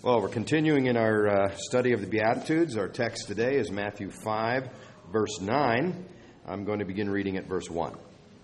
Well, we're continuing in our study of the Beatitudes. Our text today is Matthew 5, verse 9. I'm going to begin reading at verse 1.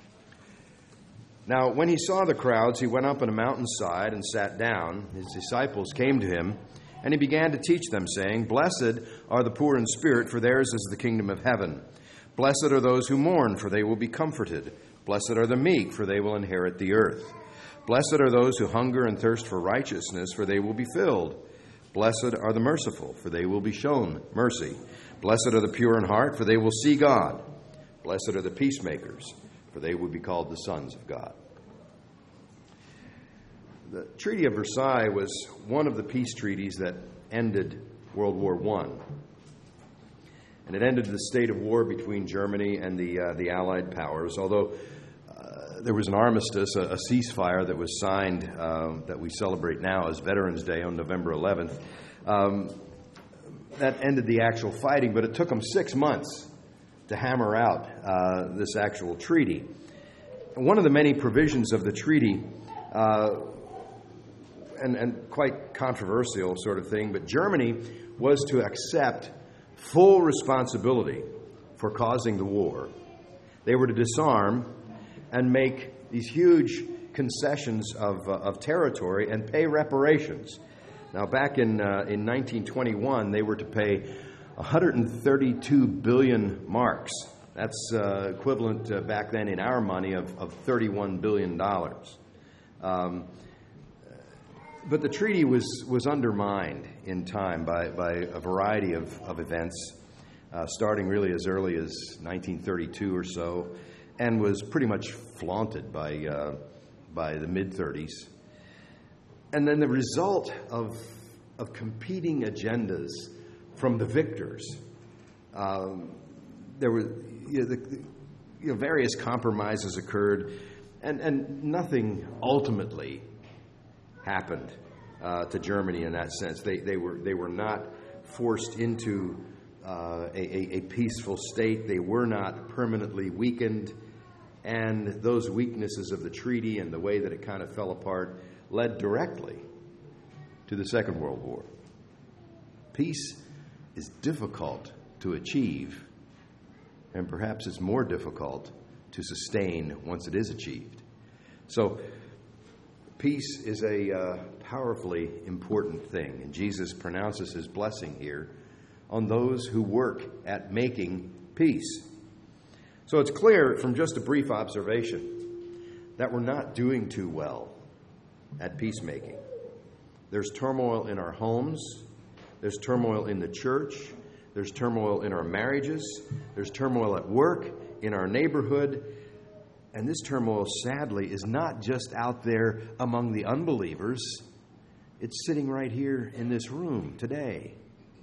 Now, when he saw the crowds, he went up on a mountainside and sat down. His disciples came to him, and he began to teach them, saying, "Blessed are the poor in spirit, for theirs is the kingdom of heaven. Blessed are those who mourn, for they will be comforted. Blessed are the meek, for they will inherit the earth. Blessed are those who hunger and thirst for righteousness, for they will be filled. Blessed are the merciful, for they will be shown mercy. Blessed are the pure in heart, for they will see God. Blessed are the peacemakers, for they will be called the sons of God." The Treaty of Versailles was one of the peace treaties that ended World War I. And it ended the state of war between Germany and the Allied powers, although there was an armistice, a ceasefire that was signed that we celebrate now as Veterans Day on November 11th. That ended the actual fighting, but it took them 6 months to hammer out this actual treaty. One of the many provisions of the treaty, and quite controversial sort of thing, but Germany was to accept full responsibility for causing the war. They were to disarm and make these huge concessions of territory and pay reparations. Now, back in 1921, they were to pay 132 billion marks. That's equivalent back then in our money of $31 billion. But the treaty was undermined in time by a variety of events, starting really as early as 1932 or so, and was pretty much flaunted by the mid-30s. And then the result of competing agendas from the victors, there were various compromises occurred, and nothing ultimately happened to Germany in that sense. They were not forced into a peaceful state. They were not permanently weakened, and those weaknesses of the treaty and the way that it kind of fell apart led directly to the Second World War. Peace is difficult to achieve, and perhaps it's more difficult to sustain once it is achieved. So peace is a powerfully important thing, and Jesus pronounces his blessing here on those who work at making peace. So it's clear from just a brief observation that we're not doing too well at peacemaking. There's turmoil in our homes. There's turmoil in the church. There's turmoil in our marriages. There's turmoil at work, in our neighborhood. And this turmoil, sadly, is not just out there among the unbelievers. It's sitting right here in this room today.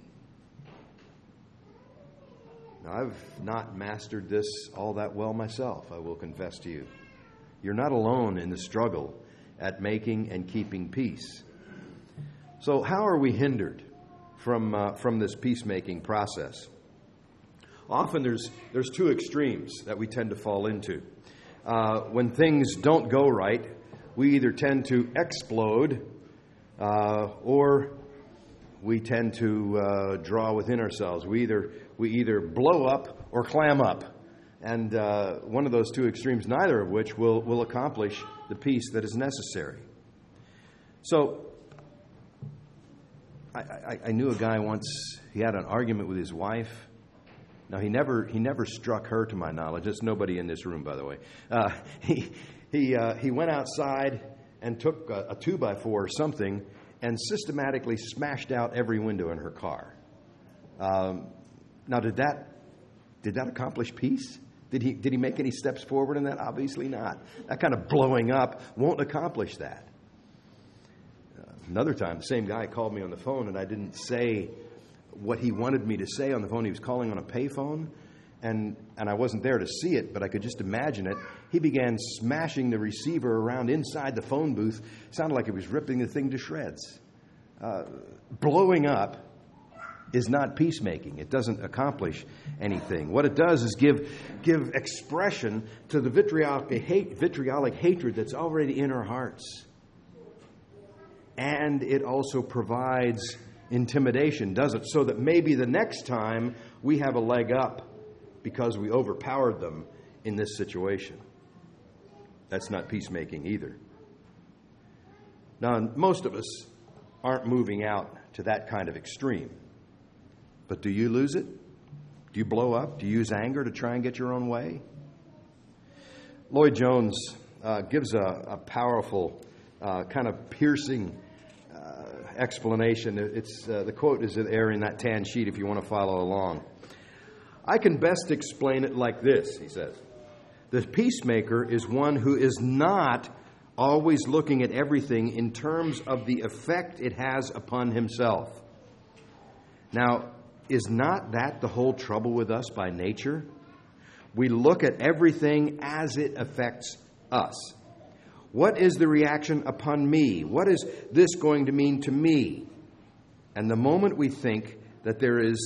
Now, I've not mastered this all that well myself, I will confess to you. You're not alone in the struggle at making and keeping peace. So how are we hindered from this peacemaking process? Often there's two extremes that we tend to fall into. When things don't go right, we either tend to explode or we tend to draw within ourselves. We either blow up or clam up. And one of those two extremes, neither of which will accomplish the peace that is necessary. So I knew a guy once, he had an argument with his wife. Now, he never struck her, to my knowledge. There's nobody in this room, by the way. He went outside and took a 2x4 or something and systematically smashed out every window in her car. Now, did that accomplish peace? Did he make any steps forward in that? Obviously not. That kind of blowing up won't accomplish that. Another time, the same guy called me on the phone, and I didn't say what he wanted me to say on the phone. He was calling on a payphone, and I wasn't there to see it, but I could just imagine it. He began smashing the receiver around inside the phone booth. It sounded like he was ripping the thing to shreds. Blowing up is not peacemaking. It doesn't accomplish anything. What it does is give expression to the vitriolic hatred that's already in our hearts. and it also provides intimidation, does it? So that maybe the next time we have a leg up because we overpowered them in this situation. That's not peacemaking either. Now, most of us aren't moving out to that kind of extreme. But do you lose it? Do you blow up? Do you use anger to try and get your own way? Lloyd Jones gives a powerful, kind of piercing explanation. The quote is there in that tan sheet if you want to follow along. I can best explain it like this, he says. The peacemaker is one who is not always looking at everything in terms of the effect it has upon himself. Now, is not that the whole trouble with us by nature? We look at everything as it affects us. What is the reaction upon me? What is this going to mean to me? And the moment we think that, there is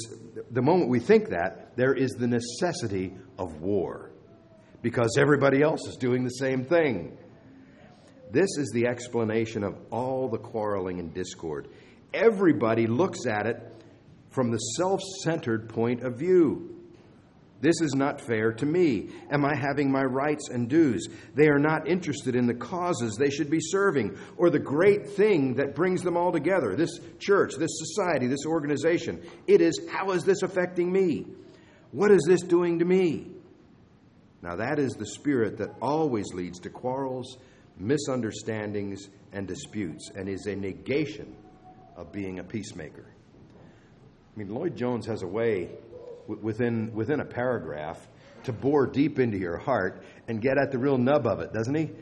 the necessity of war, because everybody else is doing the same thing. This is the explanation of all the quarreling and discord. Everybody looks at it from the self-centered point of view. This is not fair to me. Am I having my rights and dues? They are not interested in the causes they should be serving or the great thing that brings them all together. This church, this society, this organization. It is, how is this affecting me? What is this doing to me? Now that is the spirit that always leads to quarrels, misunderstandings, and disputes, and is a negation of being a peacemaker. I mean, Lloyd Jones has a way within a paragraph to bore deep into your heart and get at the real nub of it, doesn't he?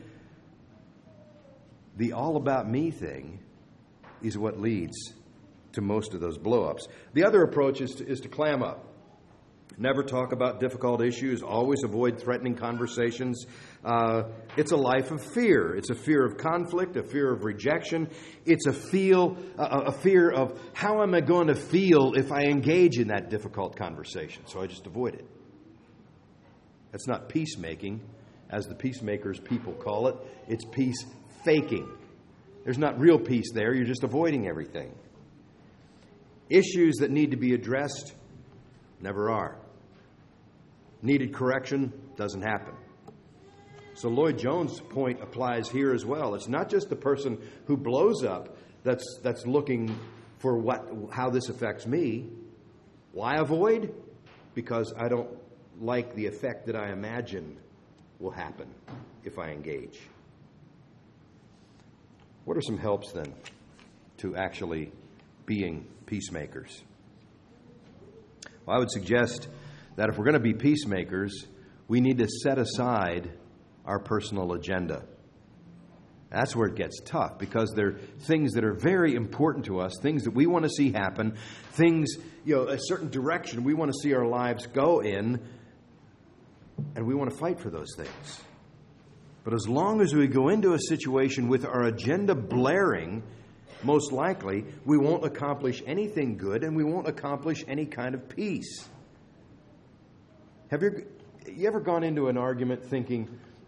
The all about me thing is what leads to most of those blow-ups. The other approach is to clam up. Never talk about difficult issues. Always avoid threatening conversations. It's a life of fear. It's a fear of conflict, a fear of rejection. It's a fear of how am I going to feel if I engage in that difficult conversation. So I just avoid it. That's not peacemaking, as the peacemakers people call it. It's peace faking. There's not real peace there. You're just avoiding everything. Issues that need to be addressed never are. Needed correction doesn't happen. So Lloyd Jones' point applies here as well. It's not just the person who blows up that's looking for how this affects me. Why avoid? Because I don't like the effect that I imagine will happen if I engage. What are some helps then to actually being peacemakers? Well, I would suggest that if we're going to be peacemakers, we need to set aside our personal agenda. That's where it gets tough, because there are things that are very important to us, things that we want to see happen, things, a certain direction we want to see our lives go in, and we want to fight for those things. But as long as we go into a situation with our agenda blaring, most likely we won't accomplish anything good, and we won't accomplish any kind of peace. Have you ever gone into an argument thinking,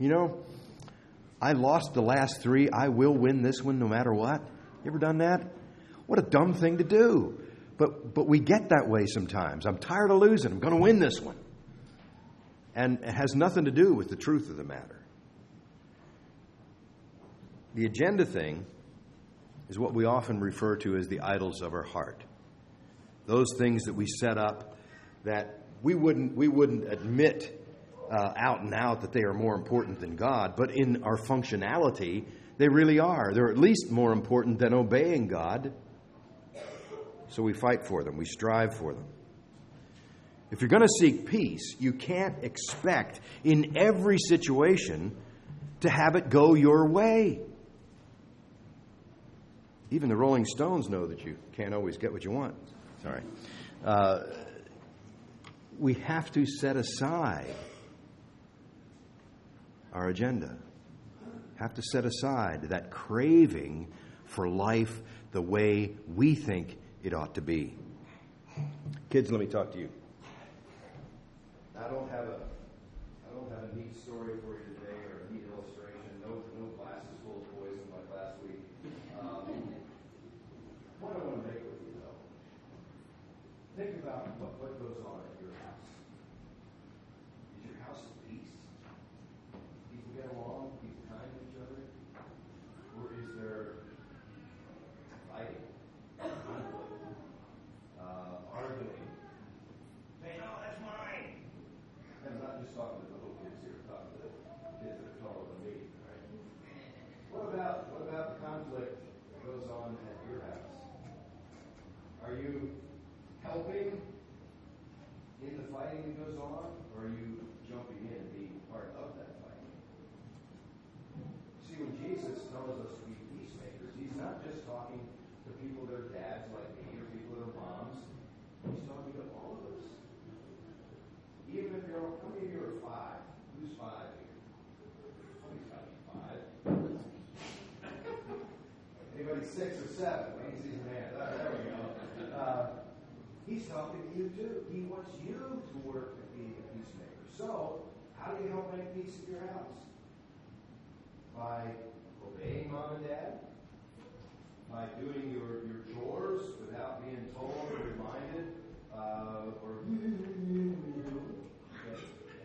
I lost the last three, I will win this one no matter what? You ever done that? What a dumb thing to do. But we get that way sometimes. I'm tired of losing. I'm going to win this one. And it has nothing to do with the truth of the matter. The agenda thing is what we often refer to as the idols of our heart. Those things that we set up that we wouldn't admit out and out that they are more important than God, but in our functionality, they really are. They're at least more important than obeying God. So we fight for them. We strive for them. If you're going to seek peace, you can't expect in every situation to have it go your way. Even the Rolling Stones know that you can't always get what you want. Sorry. We have to set aside our agenda. Have to set aside that craving for life the way we think it ought to be. Kids, let me talk to you. I don't have a neat story for you today or a neat illustration. No glasses full of boys in my class week. about what goes on at your house. Is your house at peace? People get along, people kind to each other? Or is there fighting, conflict, arguing? Say, no, that's mine. And I'm not just talking to the little kids here, I'm talking to the kids that are taller than me, right? What about the conflict that goes on at your house? Are you helping in the fighting that goes on, or are you jumping in and being part of that fighting? See, when Jesus tells us to be peacemakers, he's not just talking to people that are dads like me or people that are moms. He's talking to all of us. Even if you're, how many of you are 5? Who's 5 here? Somebody's got to be 5. Anybody 6 or 7? Let me see his hand. There we go. He's talking to you too. He wants you to work at being a peacemaker. So, how do you help make peace in your house? By obeying mom and dad? By doing your chores without being told or reminded? Okay.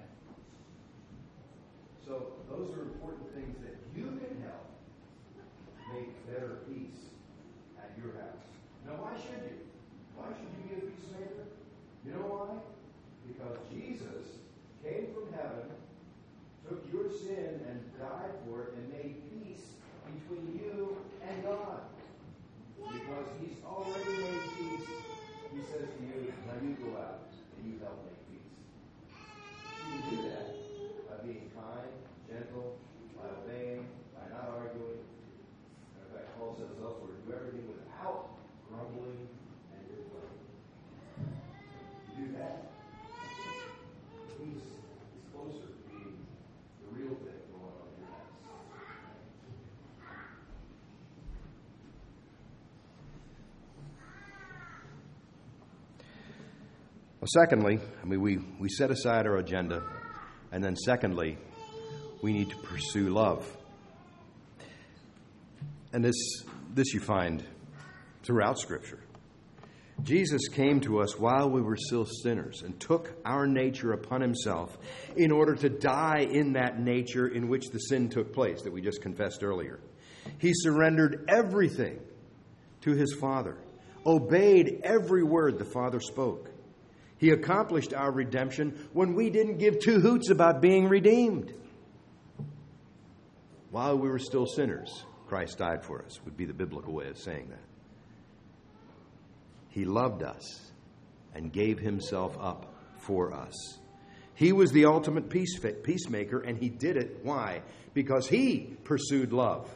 So, those are important things that you can help make better peace at your house. Now, why should you? Why should you be a peacemaker? You know why? Because Jesus came from heaven, took your sin and died for it, and made peace between you and God. Because he's already made peace, he says to you, now you go out and you help make peace. You can do that by being kind, gentle, by obeying, by not arguing. In fact, Paul says elsewhere, do everything without grumbling and complaining. You do that, peace is closer to being the real thing going on in your house. Well, secondly, we set aside our agenda, and then secondly, we need to pursue love. And this you find throughout Scripture. Jesus came to us while we were still sinners and took our nature upon himself in order to die in that nature in which the sin took place that we just confessed earlier. He surrendered everything to his Father, obeyed every word the Father spoke. He accomplished our redemption when we didn't give 2 hoots about being redeemed. While we were still sinners, Christ died for us, would be the biblical way of saying that. He loved us and gave himself up for us. He was the ultimate peacemaker, and he did it. Why? Because he pursued love.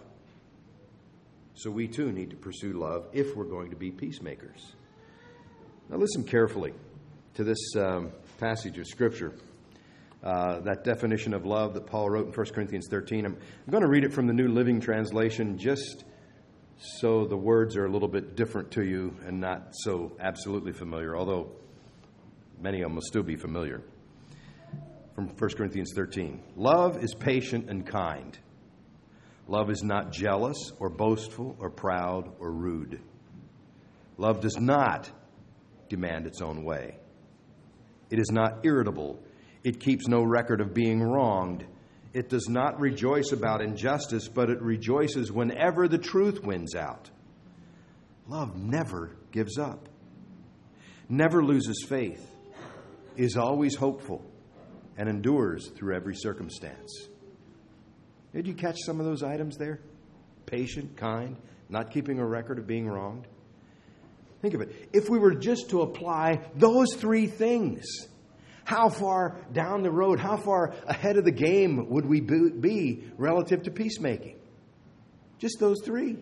So we too need to pursue love if we're going to be peacemakers. Now listen carefully to this passage of Scripture. That definition of love that Paul wrote in 1 Corinthians 13. I'm going to read it from the New Living Translation just so the words are a little bit different to you and not so absolutely familiar, although many of them will still be familiar. From 1 Corinthians 13. Love is patient and kind. Love is not jealous or boastful or proud or rude. Love does not demand its own way. It is not irritable. It keeps no record of being wronged. It does not rejoice about injustice, but it rejoices whenever the truth wins out. Love never gives up, never loses faith, is always hopeful, and endures through every circumstance. Did you catch some of those items there? Patient, kind, not keeping a record of being wronged. Think of it. If we were just to apply those 3 things, how far down the road, how far ahead of the game would we be relative to peacemaking? Just those 3.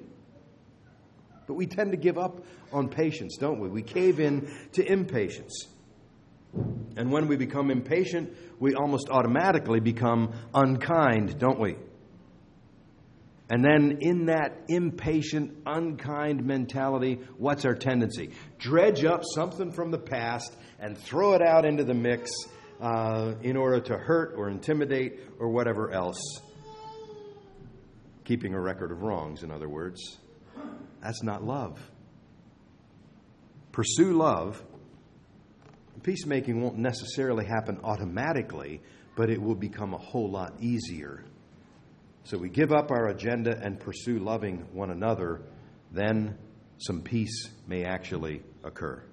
But we tend to give up on patience, don't we? We cave in to impatience. And when we become impatient, we almost automatically become unkind, don't we? And then in that impatient, unkind mentality, what's our tendency? Dredge up something from the past and throw it out into the mix in order to hurt or intimidate or whatever else. Keeping a record of wrongs, in other words. That's not love. Pursue love peacemaking won't necessarily happen automatically, but it will become a whole lot easier. So we give up our agenda and pursue loving one another, then some peace may actually occur.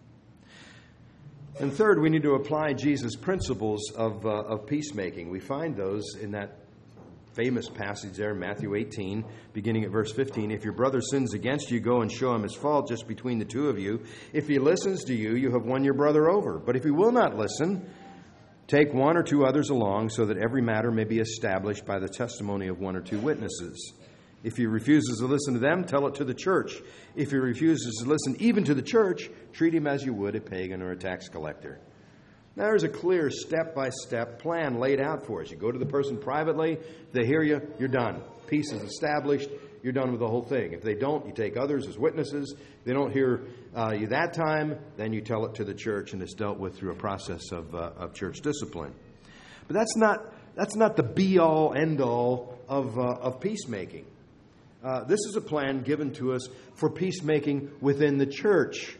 And third, we need to apply Jesus' principles of peacemaking. We find those in that famous passage there in Matthew 18, beginning at verse 15. If your brother sins against you, go and show him his fault just between the two of you. If he listens to you, you have won your brother over. But if he will not listen, take one or two others along, so that every matter may be established by the testimony of one or two witnesses. If he refuses to listen to them, tell it to the church. If he refuses to listen even to the church, treat him as you would a pagan or a tax collector. Now, there's a clear step-by-step plan laid out for us. You go to the person privately, they hear you, you're done. Peace is established, you're done with the whole thing. If they don't, you take others as witnesses. If they don't hear you that time, then you tell it to the church, and it's dealt with through a process of church discipline. But that's not the be-all, end-all of peacemaking. This is a plan given to us for peacemaking within the church.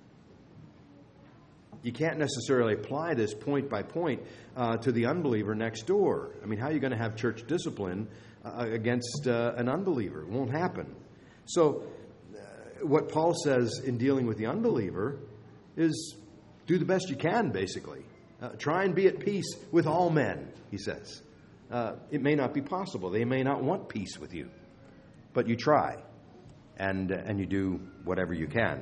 You can't necessarily apply this point by point to the unbeliever next door. I mean, how are you going to have church discipline against an unbeliever? It won't happen. So what Paul says in dealing with the unbeliever is do the best you can, basically. Try and be at peace with all men, he says. It may not be possible. They may not want peace with you. But you try, and you do whatever you can.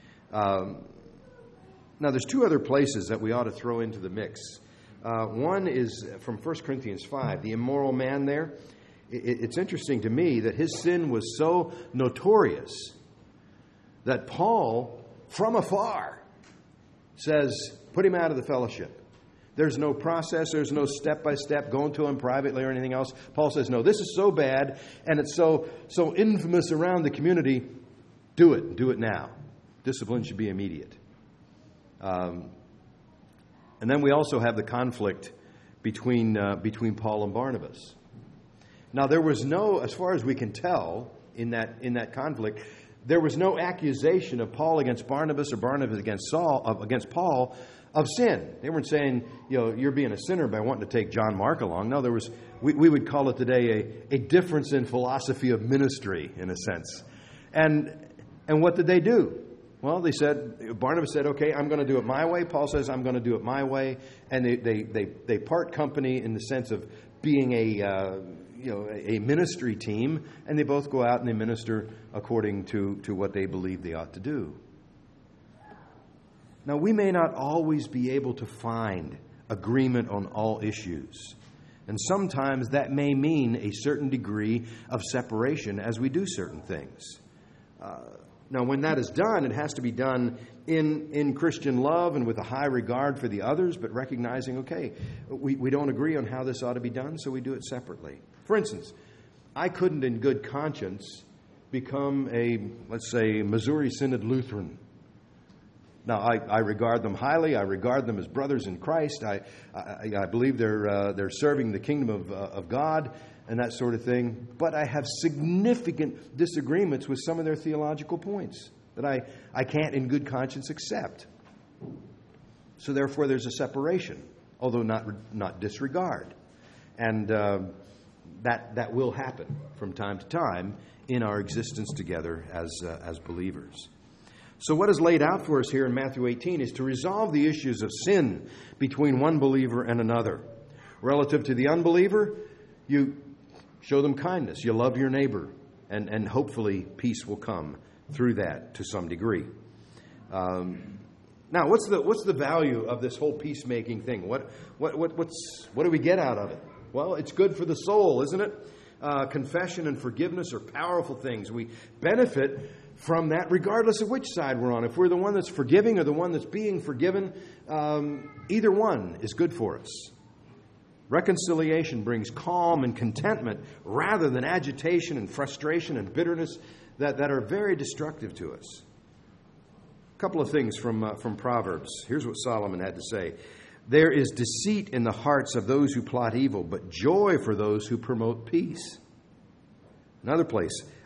Now, there's two other places that we ought to throw into the mix. One is from 1 Corinthians 5, the immoral man there. It's interesting to me that his sin was so notorious that Paul, from afar, says, put him out of the fellowship. There's no process, there's no step-by-step going to him privately or anything else. Paul says, no, this is so bad, and it's so infamous around the community, do it now. Discipline should be immediate. And then we also have the conflict between Paul and Barnabas. Now, there was no, as far as we can tell, in that conflict, there was no accusation of Paul against Barnabas or Barnabas against Paul of sin. They weren't saying, you're being a sinner by wanting to take John Mark along. No, there was, we would call it today a difference in philosophy of ministry, in a sense. And what did they do? Well, Barnabas said, okay, I'm going to do it my way. Paul says, I'm going to do it my way. And they part company in the sense of being a ministry team, and they both go out and they minister according to what they believe they ought to do. Now, we may not always be able to find agreement on all issues. And sometimes that may mean a certain degree of separation as we do certain things. Now, when that is done, it has to be done in Christian love and with a high regard for the others, but recognizing, okay, we don't agree on how this ought to be done, so we do it separately. For instance, I couldn't in good conscience become let's say, Missouri Synod Lutheran. Now, I regard them highly. I regard them as brothers in Christ. I believe they're serving the kingdom of God and that sort of thing. But I have significant disagreements with some of their theological points that I can't in good conscience accept. So therefore, there's a separation, although not disregard. And that will happen from time to time in our existence together as believers. So what is laid out for us here in Matthew 18 is to resolve the issues of sin between one believer and another. Relative to the unbeliever, you show them kindness. You love your neighbor. And hopefully peace will come through that to some degree. Now, what's the value of this whole peacemaking thing? What do we get out of it? Well, it's good for the soul, isn't it? Confession and forgiveness are powerful things. We benefit from that regardless of which side we're on. If we're the one that's forgiving or the one that's being forgiven, either one is good for us. Reconciliation brings calm and contentment rather than agitation and frustration and bitterness that are very destructive to us. A couple of things from Proverbs. Here's what Solomon had to say. There is deceit in the hearts of those who plot evil, but joy for those who promote peace. Another place.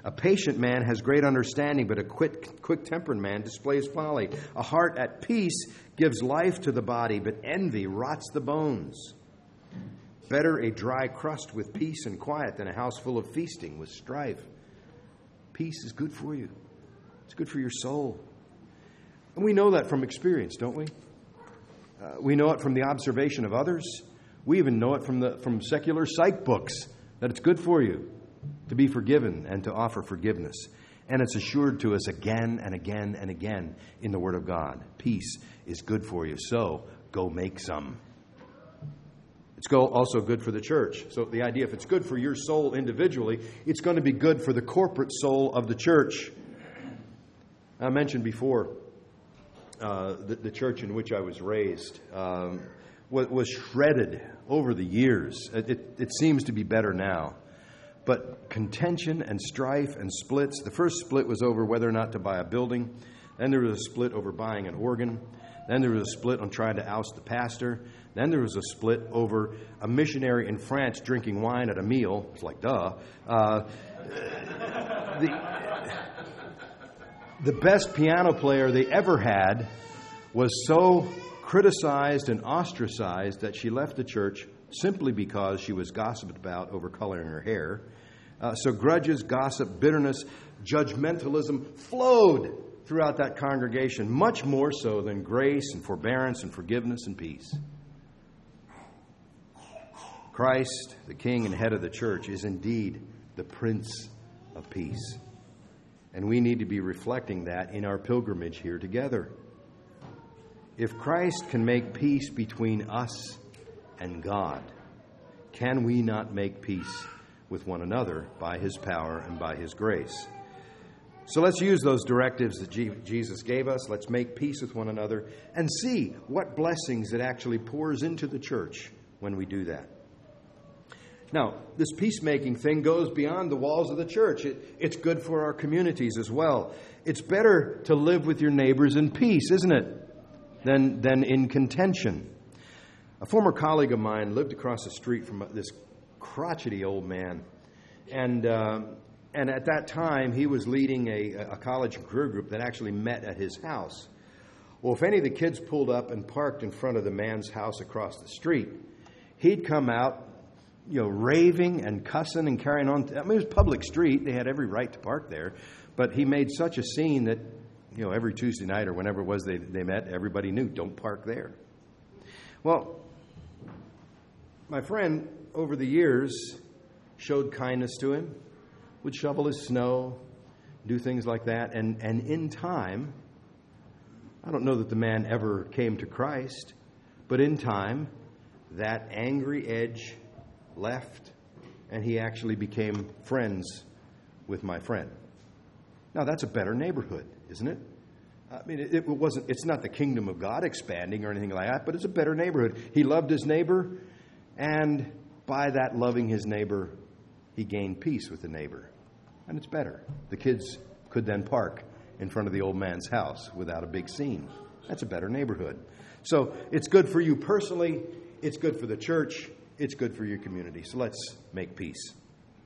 A patient man has great understanding, but a quick-tempered man displays folly. A heart at peace gives life to the body, but envy rots the bones. Better a dry crust with peace and quiet than a house full of feasting with strife. Peace is good for you. It's good for your soul. And we know that from experience, don't we? We know it from the observation of others. We even know it from secular psych books, that it's good for you to be forgiven and to offer forgiveness. And it's assured to us again and again and again in the Word of God. Peace is good for you, so go make some. It's also good for the church. So the idea, if it's good for your soul individually, it's going to be good for the corporate soul of the church. I mentioned before the church in which I was raised was shredded over the years. It seems to be better now. But contention and strife and splits. The first split was over whether or not to buy a building. Then there was a split over buying an organ. Then there was a split on trying to oust the pastor. Then there was a split over a missionary in France drinking wine at a meal. It's like, duh. The best piano player they ever had was so criticized and ostracized that she left the church simply because she was gossiped about over coloring her hair. So grudges, gossip, bitterness, judgmentalism flowed throughout that congregation, much more so than grace and forbearance and forgiveness and peace. Christ, the King and head of the church, is indeed the Prince of Peace. And we need to be reflecting that in our pilgrimage here together. If Christ can make peace between us and God, can we not make peace with one another by His power and by His grace? So let's use those directives that Jesus gave us. Let's make peace with one another and see what blessings it actually pours into the church when we do that. Now, this peacemaking thing goes beyond the walls of the church. It's good for our communities as well. It's better to live with your neighbors in peace, isn't it, than in contention. A former colleague of mine lived across the street from this crotchety old man. And at that time, he was leading a college and career group that actually met at his house. Well, if any of the kids pulled up and parked in front of the man's house across the street, he'd come out, raving and cussing and carrying on. I mean, it was a public street. They had every right to park there. But he made such a scene that, every Tuesday night or whenever it was they met, everybody knew, don't park there. Well, my friend, over the years, showed kindness to him, would shovel his snow, do things like that. And in time, I don't know that the man ever came to Christ, but in time, that angry edge left, and he actually became friends with my friend. Now, that's a better neighborhood, isn't it? I mean, it's not the kingdom of God expanding or anything like that, but it's a better neighborhood. He loved his neighbor, and by that loving his neighbor, he gained peace with the neighbor. And it's better. The kids could then park in front of the old man's house without a big scene. That's a better neighborhood. So it's good for you personally. It's good for the church. It's good for your community. So let's make peace.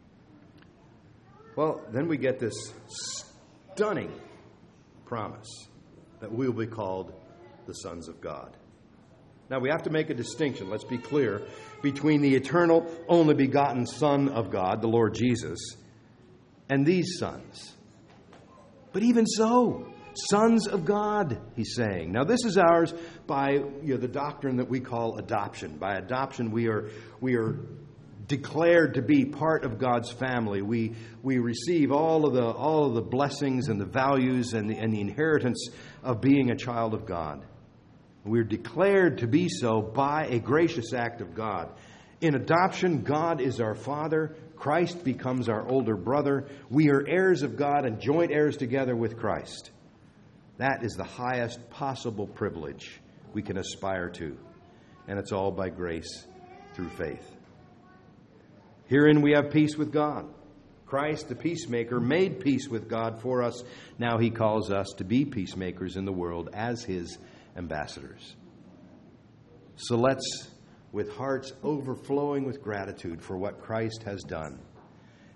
Well, then we get this stunning promise that we will be called the sons of God. Now, we have to make a distinction, let's be clear, between the eternal, only begotten Son of God, the Lord Jesus, and these sons. But even so, sons of God, he's saying. Now, this is ours by the doctrine that we call adoption. By adoption, we are declared to be part of God's family. We receive all of the blessings and the values and the inheritance of being a child of God. We're declared to be so by a gracious act of God. In adoption, God is our Father. Christ becomes our older brother. We are heirs of God and joint heirs together with Christ. That is the highest possible privilege we can aspire to. And it's all by grace through faith. Herein we have peace with God. Christ, the peacemaker, made peace with God for us. Now he calls us to be peacemakers in the world as his ambassadors. So let's, with hearts overflowing with gratitude for what Christ has done,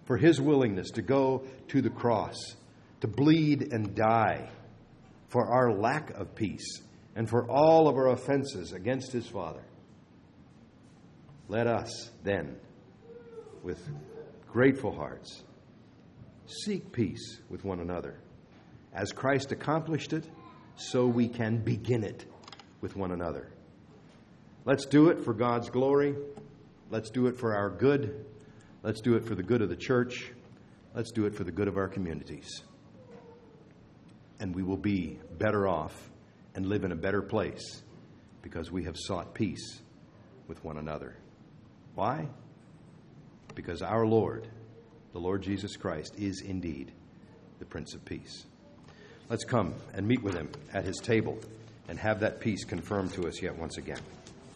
for his willingness to go to the cross, to bleed and die for our lack of peace and for all of our offenses against his Father. Let us then, with grateful hearts, seek peace with one another. As Christ accomplished it, so we can begin it with one another. Let's do it for God's glory. Let's do it for our good. Let's do it for the good of the church. Let's do it for the good of our communities. And we will be better off and live in a better place because we have sought peace with one another. Why? Because our Lord, the Lord Jesus Christ, is indeed the Prince of Peace. Let's come and meet with him at his table and have that peace confirmed to us yet once again.